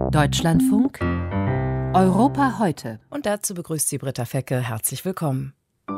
Deutschlandfunk Europa heute. Und dazu begrüßt sie Britta Fecke. Herzlich willkommen.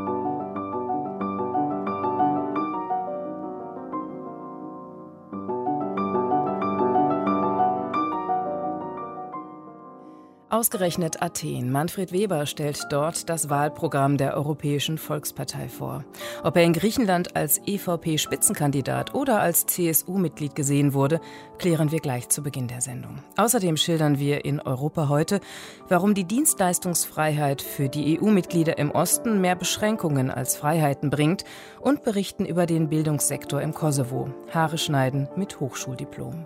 Ausgerechnet Athen. Manfred Weber stellt dort das Wahlprogramm der Europäischen Volkspartei vor. Ob er in Griechenland als EVP-Spitzenkandidat oder als CSU-Mitglied gesehen wurde, klären wir gleich zu Beginn der Sendung. Außerdem schildern wir in Europa heute, warum die Dienstleistungsfreiheit für die EU-Mitglieder im Osten mehr Beschränkungen als Freiheiten bringt und berichten über den Bildungssektor im Kosovo. Haare schneiden mit Hochschuldiplom.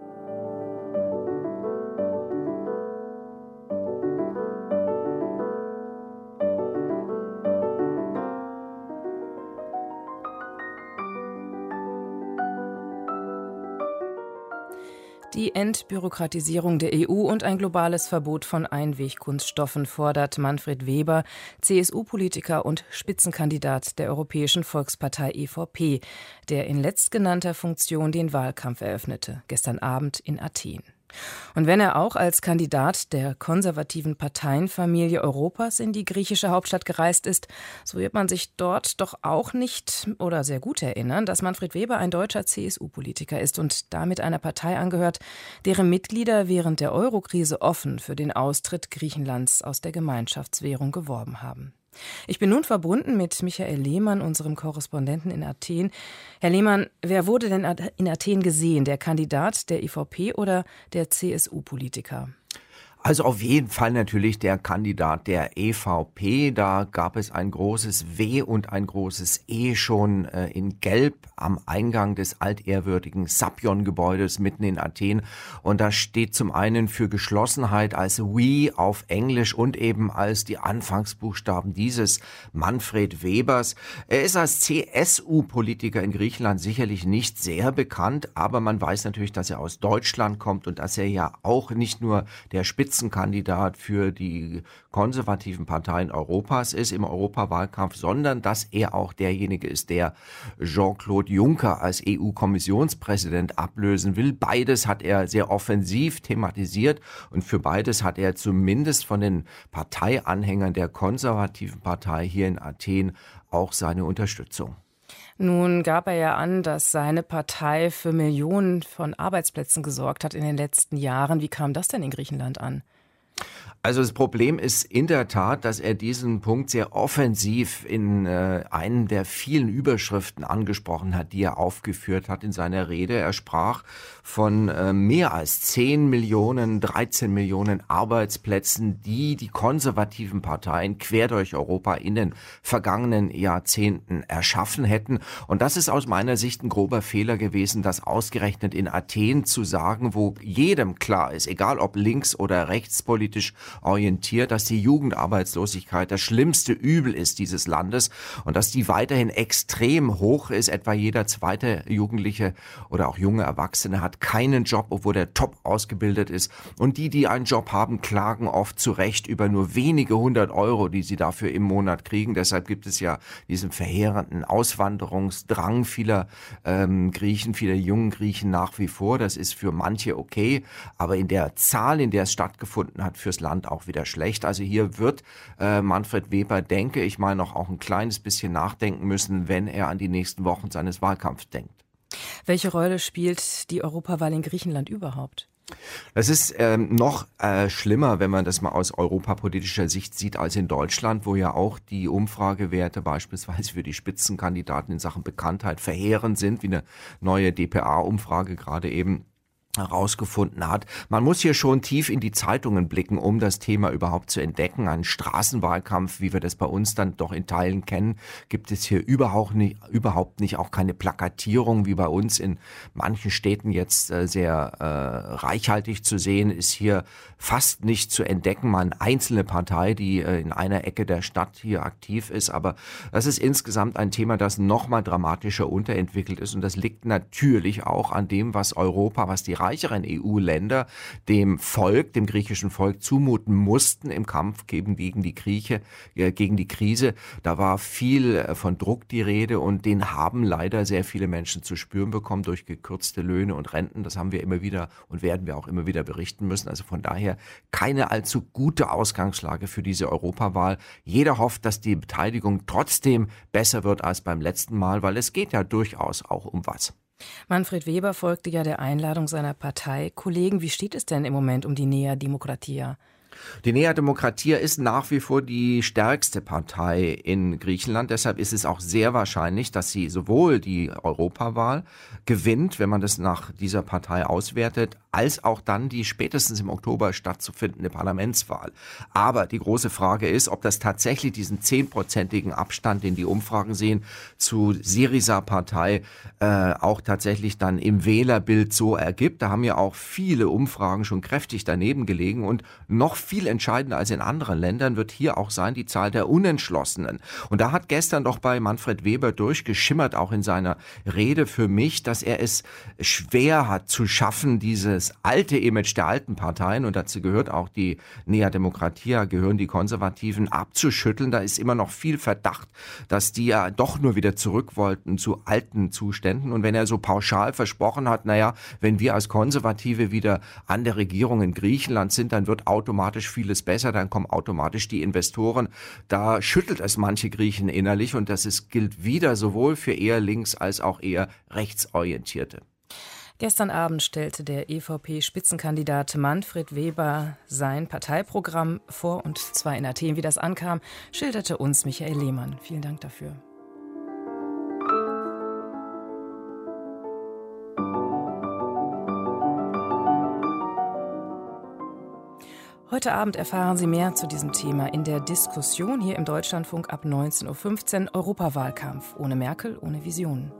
Die Entbürokratisierung der EU und ein globales Verbot von Einwegkunststoffen fordert Manfred Weber, CSU-Politiker und Spitzenkandidat der Europäischen Volkspartei EVP, der in letztgenannter Funktion den Wahlkampf eröffnete, gestern Abend in Athen. Und wenn er auch als Kandidat der konservativen Parteienfamilie Europas in die griechische Hauptstadt gereist ist, so wird man sich dort doch auch nicht oder sehr gut erinnern, dass Manfred Weber ein deutscher CSU-Politiker ist und damit einer Partei angehört, deren Mitglieder während der Eurokrise offen für den Austritt Griechenlands aus der Gemeinschaftswährung geworben haben. Ich bin nun verbunden mit Michael Lehmann, unserem Korrespondenten in Athen. Herr Lehmann, wer wurde denn in Athen gesehen? Der Kandidat der EVP oder der CSU-Politiker? Also auf jeden Fall natürlich der Kandidat der EVP. Da gab es ein großes W und ein großes E schon in Gelb am Eingang des altehrwürdigen Sapion-Gebäudes mitten in Athen. Und das steht zum einen für Geschlossenheit als We auf Englisch und eben als die Anfangsbuchstaben dieses Manfred Webers. Er ist als CSU-Politiker in Griechenland sicherlich nicht sehr bekannt, aber man weiß natürlich, dass er aus Deutschland kommt und dass er ja auch nicht nur der Spitzenkandidat für die konservativen Parteien Europas ist im Europawahlkampf, sondern dass er auch derjenige ist, der Jean-Claude Juncker als EU-Kommissionspräsident ablösen will. Beides hat er sehr offensiv thematisiert und für beides hat er zumindest von den Parteianhängern der konservativen Partei hier in Athen auch seine Unterstützung. Nun gab er ja an, dass seine Partei für Millionen von Arbeitsplätzen gesorgt hat in den letzten Jahren. Wie kam das denn in Griechenland an? Also das Problem ist in der Tat, dass er diesen Punkt sehr offensiv in einen der vielen Überschriften angesprochen hat, die er aufgeführt hat in seiner Rede. Er sprach von mehr als 10 Millionen, 13 Millionen Arbeitsplätzen, die die konservativen Parteien quer durch Europa in den vergangenen Jahrzehnten erschaffen hätten. Und das ist aus meiner Sicht ein grober Fehler gewesen, das ausgerechnet in Athen zu sagen, wo jedem klar ist, egal ob links- oder rechtspolitisch orientiert, dass die Jugendarbeitslosigkeit das schlimmste Übel ist dieses Landes und dass die weiterhin extrem hoch ist. Etwa jeder zweite Jugendliche oder auch junge Erwachsene hat keinen Job, obwohl er top ausgebildet ist. Und die einen Job haben, klagen oft zu Recht über nur wenige 100 Euro, die sie dafür im Monat kriegen. Deshalb gibt es ja diesen verheerenden Auswanderungsdrang vieler Griechen, vieler jungen Griechen nach wie vor. Das ist für manche okay, aber in der Zahl, in der es stattgefunden hat, fürs Land auch wieder schlecht. Also hier wird Manfred Weber, denke ich mal, noch auch ein kleines bisschen nachdenken müssen, wenn er an die nächsten Wochen seines Wahlkampfs denkt. Welche Rolle spielt die Europawahl in Griechenland überhaupt? Das ist noch schlimmer, wenn man das mal aus europapolitischer Sicht sieht, als in Deutschland, wo ja auch die Umfragewerte beispielsweise für die Spitzenkandidaten in Sachen Bekanntheit verheerend sind, wie eine neue dpa-Umfrage gerade eben herausgefunden hat. Man muss hier schon tief in die Zeitungen blicken, um das Thema überhaupt zu entdecken. Einen Straßenwahlkampf, wie wir das bei uns dann doch in Teilen kennen, gibt es hier überhaupt nicht, auch keine Plakatierung, wie bei uns in manchen Städten jetzt sehr reichhaltig zu sehen, ist hier fast nicht zu entdecken. Mal eine einzelne Partei, die in einer Ecke der Stadt hier aktiv ist, aber das ist insgesamt ein Thema, das noch mal dramatischer unterentwickelt ist und das liegt natürlich auch an dem, was die reicheren EU-Länder dem griechischen Volk zumuten mussten im Kampf gegen die Krise. Da war viel von Druck die Rede und den haben leider sehr viele Menschen zu spüren bekommen durch gekürzte Löhne und Renten. Das haben wir immer wieder und werden wir auch immer wieder berichten müssen. Also von daher keine allzu gute Ausgangslage für diese Europawahl. Jeder hofft, dass die Beteiligung trotzdem besser wird als beim letzten Mal, weil es geht ja durchaus auch um was. Manfred Weber folgte ja der Einladung seiner Parteikollegen. Wie steht es denn im Moment um die Nea Dimokratia? Die Nea Dimokratia ist nach wie vor die stärkste Partei in Griechenland. Deshalb ist es auch sehr wahrscheinlich, dass sie sowohl die Europawahl gewinnt, wenn man das nach dieser Partei auswertet, als auch dann die spätestens im Oktober stattzufindende Parlamentswahl. Aber die große Frage ist, ob das tatsächlich diesen 10%igen Abstand, den die Umfragen sehen, zu Syriza-Partei auch tatsächlich dann im Wählerbild so ergibt. Da haben ja auch viele Umfragen schon kräftig daneben gelegen und noch viel entscheidender als in anderen Ländern wird hier auch sein die Zahl der Unentschlossenen. Und da hat gestern doch bei Manfred Weber durchgeschimmert, auch in seiner Rede für mich, dass er es schwer hat zu schaffen, dieses alte Image der alten Parteien, und dazu gehört auch die Nea Dimokratia, gehören die Konservativen, abzuschütteln. Da ist immer noch viel Verdacht, dass die ja doch nur wieder zurück wollten zu alten Zuständen. Und wenn er so pauschal versprochen hat, wenn wir als Konservative wieder an der Regierung in Griechenland sind, dann wird automatisch vieles besser, dann kommen automatisch die Investoren. Da schüttelt es manche Griechen innerlich und gilt wieder sowohl für eher links als auch eher rechtsorientierte. Gestern Abend stellte der EVP-Spitzenkandidat Manfred Weber sein Parteiprogramm vor, und zwar in Athen. Wie das ankam, schilderte uns Michael Lehmann. Vielen Dank dafür. Heute Abend erfahren Sie mehr zu diesem Thema in der Diskussion hier im Deutschlandfunk ab 19.15 Uhr. Europawahlkampf. Ohne Merkel, ohne Visionen.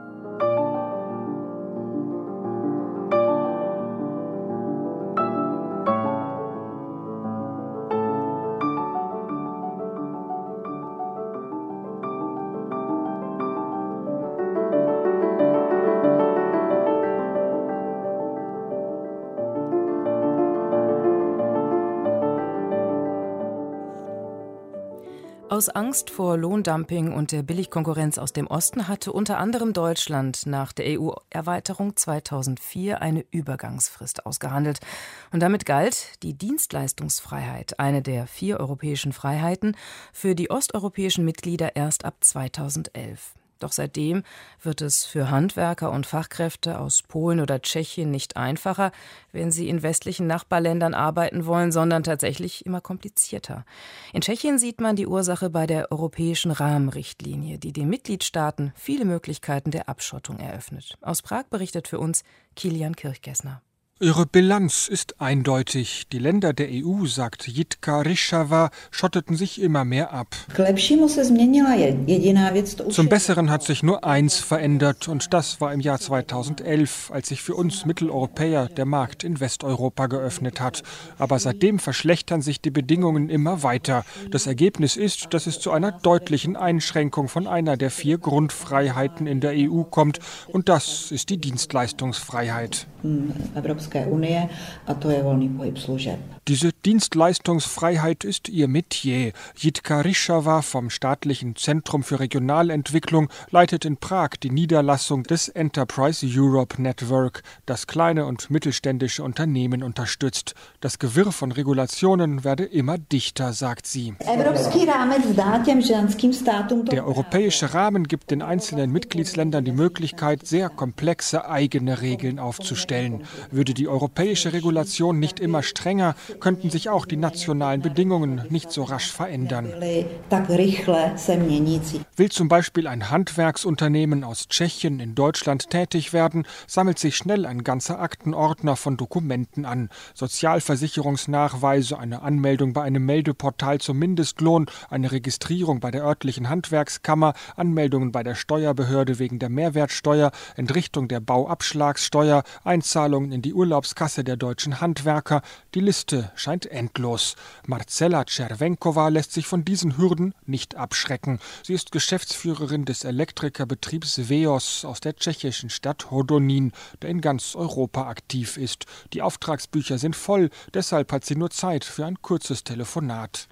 Aus Angst vor Lohndumping und der Billigkonkurrenz aus dem Osten hatte unter anderem Deutschland nach der EU-Erweiterung 2004 eine Übergangsfrist ausgehandelt. Und damit galt die Dienstleistungsfreiheit, eine der 4 europäischen Freiheiten, für die osteuropäischen Mitglieder erst ab 2011. Doch seitdem wird es für Handwerker und Fachkräfte aus Polen oder Tschechien nicht einfacher, wenn sie in westlichen Nachbarländern arbeiten wollen, sondern tatsächlich immer komplizierter. In Tschechien sieht man die Ursache bei der europäischen Rahmenrichtlinie, die den Mitgliedstaaten viele Möglichkeiten der Abschottung eröffnet. Aus Prag berichtet für uns Kilian Kirchgessner. Ihre Bilanz ist eindeutig. Die Länder der EU, sagt Jitka Ryšava, schotteten sich immer mehr ab. Zum Besseren hat sich nur eins verändert, und das war im Jahr 2011, als sich für uns Mitteleuropäer der Markt in Westeuropa geöffnet hat. Aber seitdem verschlechtern sich die Bedingungen immer weiter. Das Ergebnis ist, dass es zu einer deutlichen Einschränkung von einer der 4 Grundfreiheiten in der EU kommt, und das ist die Dienstleistungsfreiheit. Diese Dienstleistungsfreiheit ist ihr Metier. Jitka Ryšava vom Staatlichen Zentrum für Regionalentwicklung leitet in Prag die Niederlassung des Enterprise Europe Network, das kleine und mittelständische Unternehmen unterstützt. Das Gewirr von Regulationen werde immer dichter, sagt sie. Der europäische Rahmen gibt den einzelnen Mitgliedsländern die Möglichkeit, sehr komplexe eigene Regeln aufzustellen. Würde die europäische Regulation nicht immer strenger, könnten sich auch die nationalen Bedingungen nicht so rasch verändern. Will zum Beispiel ein Handwerksunternehmen aus Tschechien in Deutschland tätig werden, sammelt sich schnell ein ganzer Aktenordner von Dokumenten an. Sozialversicherungsnachweise, eine Anmeldung bei einem Meldeportal zum Mindestlohn, eine Registrierung bei der örtlichen Handwerkskammer, Anmeldungen bei der Steuerbehörde wegen der Mehrwertsteuer, Entrichtung der Bauabschlagssteuer, Einzahlung Einzahlungen in die Urlaubskasse der deutschen Handwerker. Die Liste scheint endlos. Marcela Červenkova lässt sich von diesen Hürden nicht abschrecken. Sie ist Geschäftsführerin des Elektrikerbetriebs Veos aus der tschechischen Stadt Hodonín, der in ganz Europa aktiv ist. Die Auftragsbücher sind voll, deshalb hat sie nur Zeit für ein kurzes Telefonat.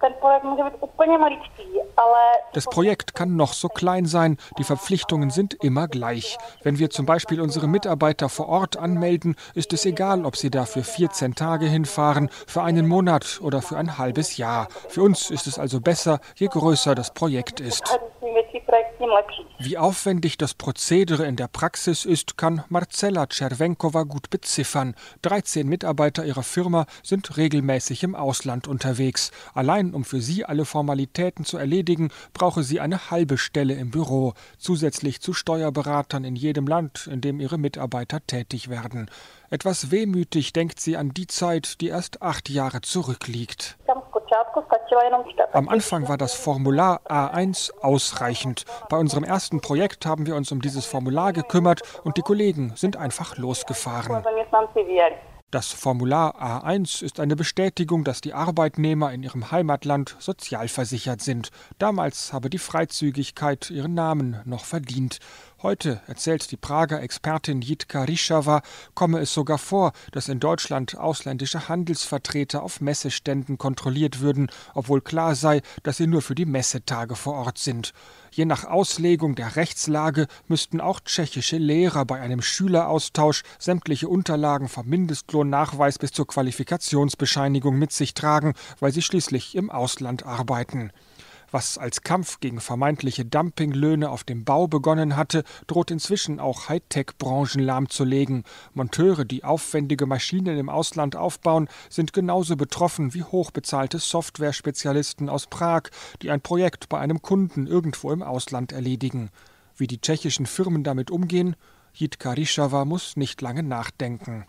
Das Projekt kann noch so klein sein, die Verpflichtungen sind immer gleich. Wenn wir zum Beispiel unsere Mitarbeiter vor Ort anmelden, ist es egal, ob sie dafür 14 Tage hinfahren, für einen Monat oder für ein halbes Jahr. Für uns ist es also besser, je größer das Projekt ist. Wie aufwendig das Prozedere in der Praxis ist, kann Marcela Červenkova gut beziffern. 13 Mitarbeiter ihrer Firma sind regelmäßig im Ausland unterwegs. Allein um für sie alle Formalitäten zu erledigen, brauche sie eine halbe Stelle im Büro, zusätzlich zu Steuerberatern in jedem Land, in dem ihre Mitarbeiter tätig werden. Etwas wehmütig denkt sie an die Zeit, die erst 8 Jahre zurückliegt. Am Anfang war das Formular A1 ausreichend. Bei unserem ersten Projekt haben wir uns um dieses Formular gekümmert und die Kollegen sind einfach losgefahren. Das Formular A1 ist eine Bestätigung, dass die Arbeitnehmer in ihrem Heimatland sozialversichert sind. Damals habe die Freizügigkeit ihren Namen noch verdient. Heute, erzählt die Prager Expertin Jitka Ryšava, komme es sogar vor, dass in Deutschland ausländische Handelsvertreter auf Messeständen kontrolliert würden, obwohl klar sei, dass sie nur für die Messetage vor Ort sind. Je nach Auslegung der Rechtslage müssten auch tschechische Lehrer bei einem Schüleraustausch sämtliche Unterlagen vom Mindestlohnnachweis bis zur Qualifikationsbescheinigung mit sich tragen, weil sie schließlich im Ausland arbeiten. Was als Kampf gegen vermeintliche Dumpinglöhne auf dem Bau begonnen hatte, droht inzwischen auch Hightech-Branchen lahmzulegen. Monteure, die aufwendige Maschinen im Ausland aufbauen, sind genauso betroffen wie hochbezahlte Software-Spezialisten aus Prag, die ein Projekt bei einem Kunden irgendwo im Ausland erledigen. Wie die tschechischen Firmen damit umgehen? Jitka Ryšava muss nicht lange nachdenken.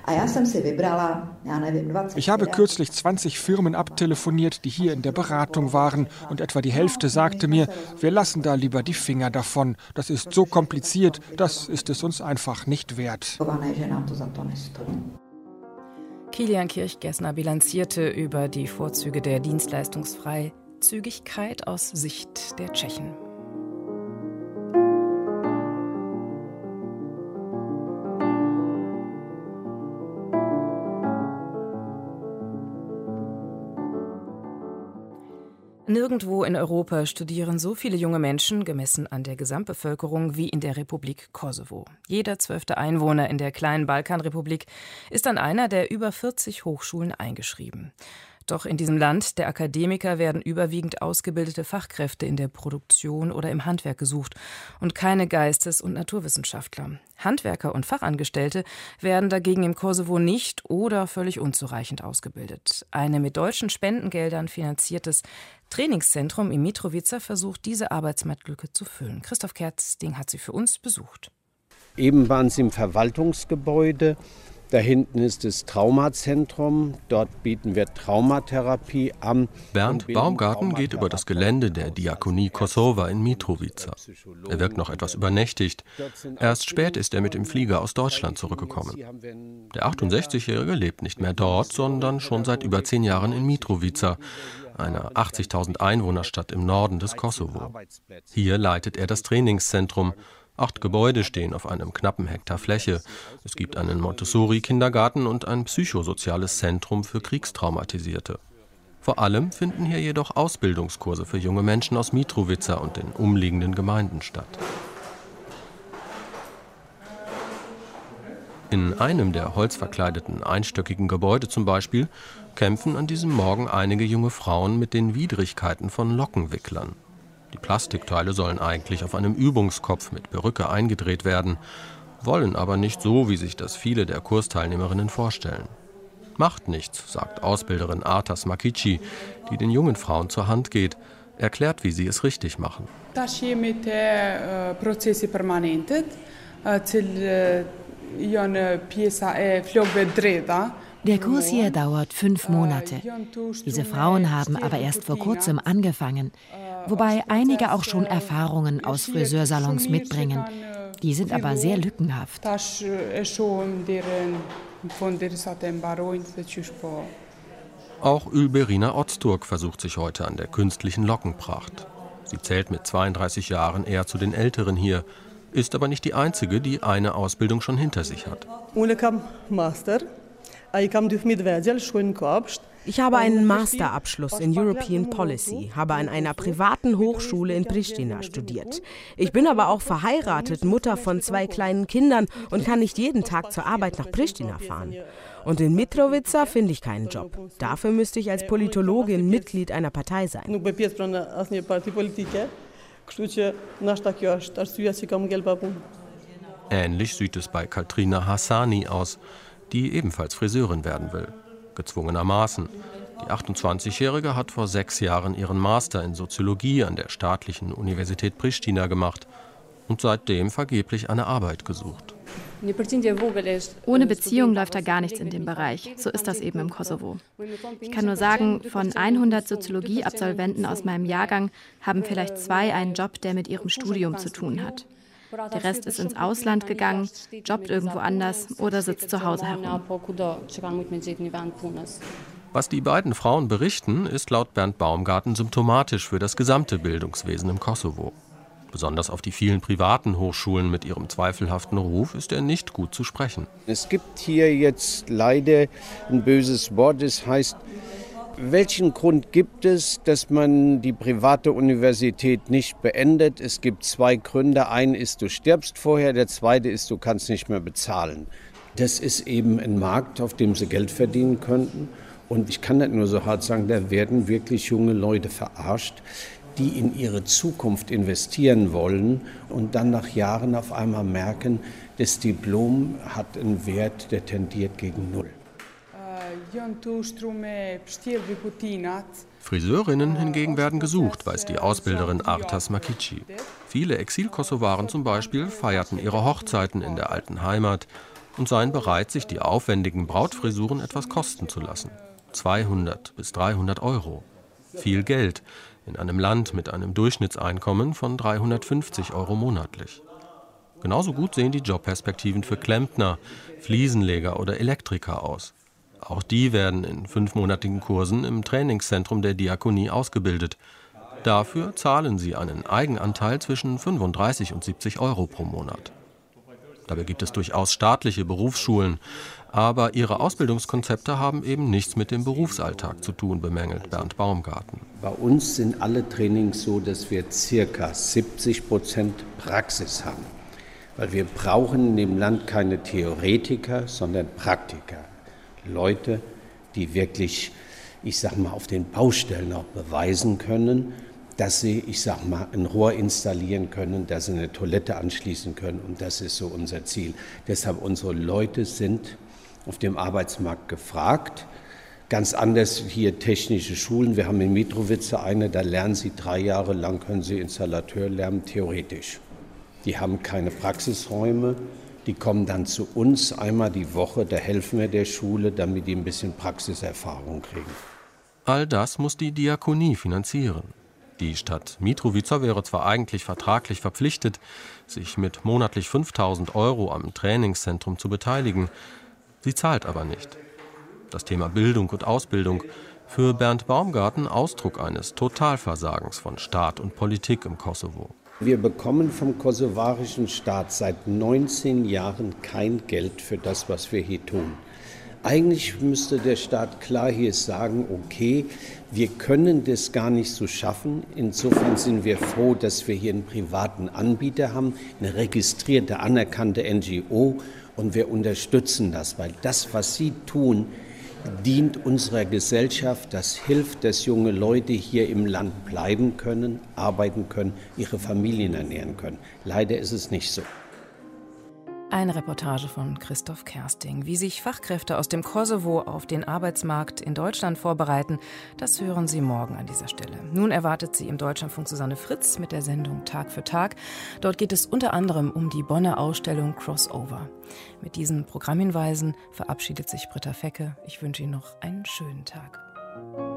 Ich habe kürzlich 20 Firmen abtelefoniert, die hier in der Beratung waren, und etwa die Hälfte sagte mir, wir lassen da lieber die Finger davon. Das ist so kompliziert, das ist es uns einfach nicht wert. Kilian Kirchgessner bilanzierte über die Vorzüge der Dienstleistungsfreizügigkeit aus Sicht der Tschechen. Nirgendwo in Europa studieren so viele junge Menschen, gemessen an der Gesamtbevölkerung, wie in der Republik Kosovo. Jeder 12. Einwohner in der kleinen Balkanrepublik ist an einer der über 40 Hochschulen eingeschrieben. Doch in diesem Land der Akademiker werden überwiegend ausgebildete Fachkräfte in der Produktion oder im Handwerk gesucht und keine Geistes- und Naturwissenschaftler. Handwerker und Fachangestellte werden dagegen im Kosovo nicht oder völlig unzureichend ausgebildet. Ein mit deutschen Spendengeldern finanziertes Trainingszentrum in Mitrovica versucht, diese Arbeitsmarktlücke zu füllen. Christoph Kersting hat sie für uns besucht. Eben waren sie im Verwaltungsgebäude. Da hinten ist das Traumazentrum. Dort bieten wir Traumatherapie an. Bernd Baumgarten geht über das Gelände der Diakonie Kosova in Mitrovica. Er wirkt noch etwas übernächtigt. Erst spät ist er mit dem Flieger aus Deutschland zurückgekommen. Der 68-Jährige lebt nicht mehr dort, sondern schon seit über 10 Jahren in Mitrovica, einer 80.000 Einwohnerstadt im Norden des Kosovo. Hier leitet er das Trainingszentrum. 8 Gebäude stehen auf einem knappen Hektar Fläche. Es gibt einen Montessori-Kindergarten und ein psychosoziales Zentrum für Kriegstraumatisierte. Vor allem finden hier jedoch Ausbildungskurse für junge Menschen aus Mitrovica und den umliegenden Gemeinden statt. In einem der holzverkleideten einstöckigen Gebäude zum Beispiel kämpfen an diesem Morgen einige junge Frauen mit den Widrigkeiten von Lockenwicklern. Die Plastikteile sollen eigentlich auf einem Übungskopf mit Perücke eingedreht werden, wollen aber nicht so, wie sich das viele der Kursteilnehmerinnen vorstellen. Macht nichts, sagt Ausbilderin Artas Makici, die den jungen Frauen zur Hand geht, erklärt, wie sie es richtig machen. Der Kurs hier dauert 5 Monate. Diese Frauen haben aber erst vor kurzem angefangen, wobei einige auch schon Erfahrungen aus Friseursalons mitbringen. Die sind aber sehr lückenhaft. Auch Ülberina Ozturk versucht sich heute an der künstlichen Lockenpracht. Sie zählt mit 32 Jahren eher zu den Älteren hier, ist aber nicht die Einzige, die eine Ausbildung schon hinter sich hat. Ich habe einen Masterabschluss in European Policy, habe an einer privaten Hochschule in Pristina studiert. Ich bin aber auch verheiratet, Mutter von 2 kleinen Kindern und kann nicht jeden Tag zur Arbeit nach Pristina fahren. Und in Mitrovica finde ich keinen Job. Dafür müsste ich als Politologin Mitglied einer Partei sein. Ähnlich sieht es bei Katrina Hassani aus, die ebenfalls Friseurin werden will. Gezwungenermaßen. Die 28-Jährige hat vor 6 Jahren ihren Master in Soziologie an der Staatlichen Universität Pristina gemacht und seitdem vergeblich eine Arbeit gesucht. Ohne Beziehung läuft da gar nichts in dem Bereich. So ist das eben im Kosovo. Ich kann nur sagen, von 100 Soziologie-Absolventen aus meinem Jahrgang haben vielleicht 2 einen Job, der mit ihrem Studium zu tun hat. Der Rest ist ins Ausland gegangen, jobbt irgendwo anders oder sitzt zu Hause herum. Was die beiden Frauen berichten, ist laut Bernd Baumgarten symptomatisch für das gesamte Bildungswesen im Kosovo. Besonders auf die vielen privaten Hochschulen mit ihrem zweifelhaften Ruf ist er nicht gut zu sprechen. Es gibt hier jetzt leider ein böses Wort, das heißt, welchen Grund gibt es, dass man die private Universität nicht beendet? Es gibt 2 Gründe. Ein ist, du stirbst vorher, der zweite ist, du kannst nicht mehr bezahlen. Das ist eben ein Markt, auf dem sie Geld verdienen könnten. Und ich kann das nur so hart sagen, da werden wirklich junge Leute verarscht, die in ihre Zukunft investieren wollen und dann nach Jahren auf einmal merken, das Diplom hat einen Wert, der tendiert gegen 0. Friseurinnen hingegen werden gesucht, weiß die Ausbilderin Artas Makici. Viele Exil-Kosovaren zum Beispiel feierten ihre Hochzeiten in der alten Heimat und seien bereit, sich die aufwendigen Brautfrisuren etwas kosten zu lassen. 200 bis 300 Euro. Viel Geld in einem Land mit einem Durchschnittseinkommen von 350 Euro monatlich. Genauso gut sehen die Jobperspektiven für Klempner, Fliesenleger oder Elektriker aus. Auch die werden in 5-monatigen Kursen im Trainingszentrum der Diakonie ausgebildet. Dafür zahlen sie einen Eigenanteil zwischen 35 und 70 Euro pro Monat. Dabei gibt es durchaus staatliche Berufsschulen, aber ihre Ausbildungskonzepte haben eben nichts mit dem Berufsalltag zu tun, bemängelt Bernd Baumgarten. Bei uns sind alle Trainings so, dass wir ca. 70% Praxis haben. Weil wir brauchen in dem Land keine Theoretiker, sondern Praktiker. Leute, die wirklich, auf den Baustellen auch beweisen können, dass sie, ein Rohr installieren können, dass sie eine Toilette anschließen können. Und das ist so unser Ziel. Deshalb, unsere Leute sind auf dem Arbeitsmarkt gefragt. Ganz anders hier technische Schulen. Wir haben in Mitrovica eine, da lernen sie 3 Jahre lang, können sie Installateur lernen, theoretisch. Die haben keine Praxisräume. Die kommen dann zu uns einmal die Woche, da helfen wir der Schule, damit die ein bisschen Praxiserfahrung kriegen. All das muss die Diakonie finanzieren. Die Stadt Mitrovica wäre zwar eigentlich vertraglich verpflichtet, sich mit monatlich 5.000 Euro am Trainingszentrum zu beteiligen. Sie zahlt aber nicht. Das Thema Bildung und Ausbildung, für Bernd Baumgarten Ausdruck eines Totalversagens von Staat und Politik im Kosovo. Wir bekommen vom kosovarischen Staat seit 19 Jahren kein Geld für das, was wir hier tun. Eigentlich müsste der Staat klar hier sagen, okay, wir können das gar nicht so schaffen. Insofern sind wir froh, dass wir hier einen privaten Anbieter haben, eine registrierte, anerkannte NGO, und wir unterstützen das, weil das, was sie tun, dient unserer Gesellschaft. Das hilft, dass junge Leute hier im Land bleiben können, arbeiten können, ihre Familien ernähren können. Leider ist es nicht so. Eine Reportage von Christoph Kersting. Wie sich Fachkräfte aus dem Kosovo auf den Arbeitsmarkt in Deutschland vorbereiten, das hören Sie morgen an dieser Stelle. Nun erwartet Sie im Deutschlandfunk Susanne Fritz mit der Sendung Tag für Tag. Dort geht es unter anderem um die Bonner Ausstellung Crossover. Mit diesen Programmhinweisen verabschiedet sich Britta Fecke. Ich wünsche Ihnen noch einen schönen Tag.